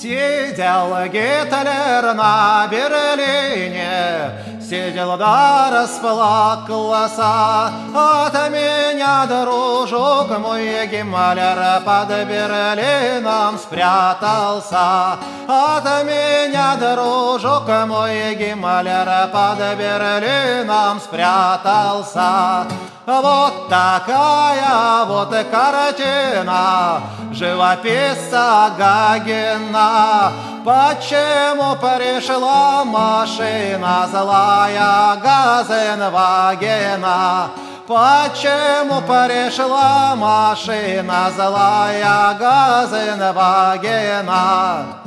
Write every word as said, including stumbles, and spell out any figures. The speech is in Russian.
Сидел Гитлер на Берлине, сидел да расплакался. От меня, дружок мой, Гиммлер под Берлином спрятался. От меня, дружок мой, Гиммлер под Берлином спрятался. Вот такая вот картина живописца Гагина. Почему пришла машина злая Газенвагена? Почему пришла машина злая Газенвагена?